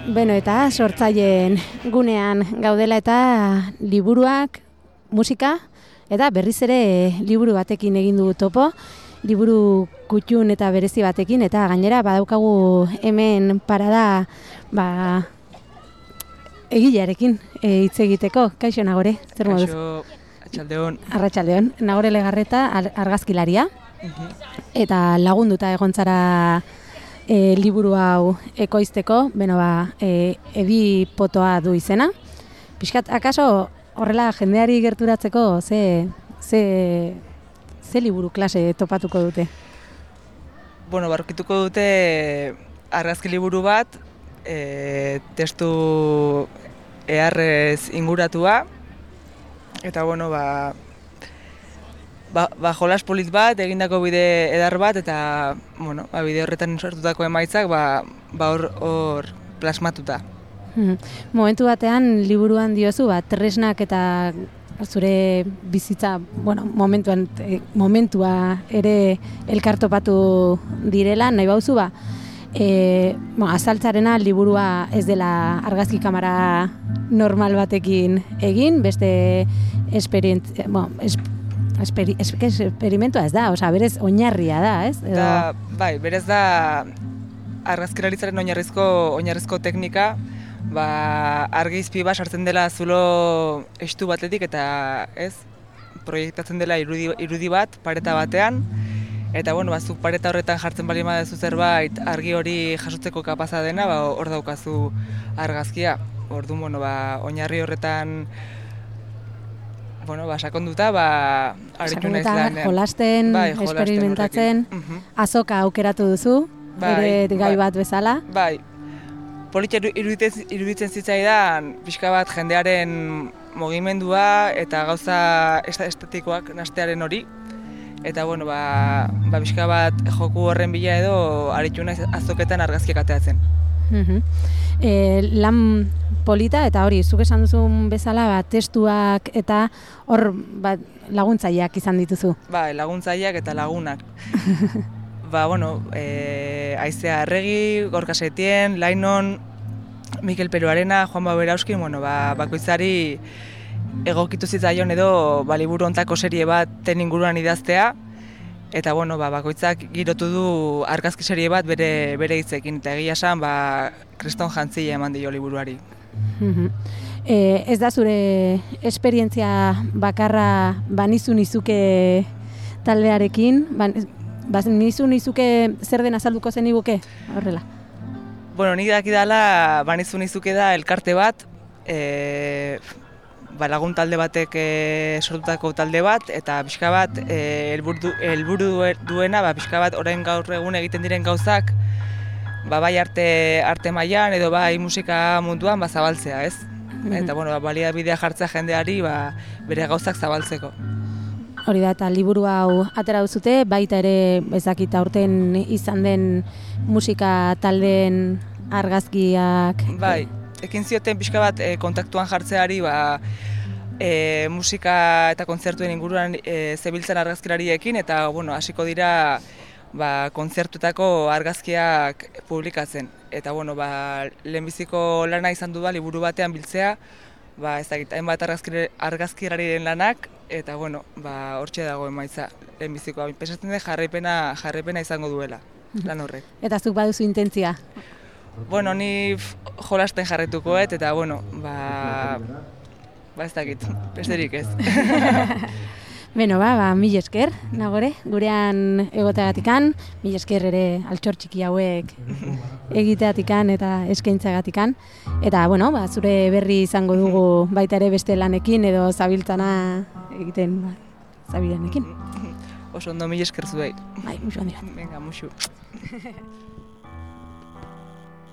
Beno, eta sortzaileen gunean gaudela eta liburuak, musika, eta berriz ere liburu batekin egin dugu topo, liburu kutxun eta berezi batekin, eta gainera badaukagu hemen parada egilearekin hitz egiteko. Kaixo, Nagore, zer moduz? Kaixo, Arratsaldeon. Arratsaldeon. Nagore Legarreta, argazkilaria, eta lagunduta egon zara liburu hau ekoizteko, Edi Potoa du izena. Pixkat, akaso horrela jendeari gerturatzeko ze liburu klase topatuko dute? Barkituko dute argazki liburu bat, testu eharrez inguratua, eta jolas polit bat, egindako bide edar bat, eta bide horretan sortutako emaitzak hor plasmatuta. Momentu batean liburuan diozu, tresnak eta zure bizitza, momentua ere elkartopatu direla, nahi bauzu azaltzarena liburua ez dela argazki kamera normal batekin egin, beste esperimentua ez da, berez oinarria da, ez? Bai, berez da argazkilaritzaren oinarrizko teknika, argi izpi bat sartzen dela zulo estu batetik eta proiektatzen dela irudi bat pareta batean, eta zuk pareta horretan jartzen bali madezu zerbait argi hori jasotzeko kapaza dena, hor daukazu argazkia. Orduan, oinarri horretan sakonduta, aritu naiz lanean. Jolasten, experimentatzen, azoka aukeratu duzu, ere gai bat bezala. Bai, politia iruditzen zitzaidan pixka bat jendearen mugimendua eta gauza estetikoak nastearen hori. Eta pixka bat joku horren bila edo aritu naiz azoketan argazkiak ateratzen. Lan polita eta hori, zuk esan duzun bezala testuak eta hor laguntzaileak izan dituzu. Bai, laguntzaileak eta lagunak. Aizea Arregi, Gorka Setien, Lainon, Mikel Peruarena, Juan Berauskin, bakoitzari egokitu zitzaion edo liburu hontako serie bat inguruan idaztea, eta bakoitzak girotu du argazki serie bat bere hitzekin, eta egia esan kriston jantzile eman dio liburuari. Ez da zure esperientzia bakarra nizu nizuke taldearekin, nizu nizuke zer den azalduko zen iguke, horrela? Nik dakidala nizu nizuke da elkarte bat, lagun talde batek sortutako talde bat, eta pixka bat helburu duena, pixka bat orain gaur egun egiten diren gauzak, bai arte mailan edo bai musika munduan zabaltzea, ez? Eta baliabidea jartzea jendeari bere gauzak zabaltzeko. Hori da, eta liburu hau atera duzute, baita ere ezakit aurten izan den musika taldeen argazkiak. Bai, ekin zioten pixka bat kontaktuan jartzeari musika eta kontzertuen inguruan zebiltzen argazkilariekin, eta hasiko dira kontzertuetako argazkiak publikatzen. Eta lehenbiziko lana izan du liburu batean biltzea, hainbat argazkilariren lanak, eta hortxe dago emaitza lehenbizikoa. Pensatzen dut jarraipena izango duela lan horrek. Eta zuk baduzu intentzia? Ni jolasten jarraituko eta ez dakit, besterik ez. Mil esker, Nagore, gurean egoteagatikan, mil esker ere altxor txiki hauek egiteatikan eta eskaintzagatikan. Eta, zure berri izango dugu baita ere beste lanekin edo zabiltzana egiten zabilanekin. Oso ondo, mil esker zuei. Bai, musu handirat. Venga, musu.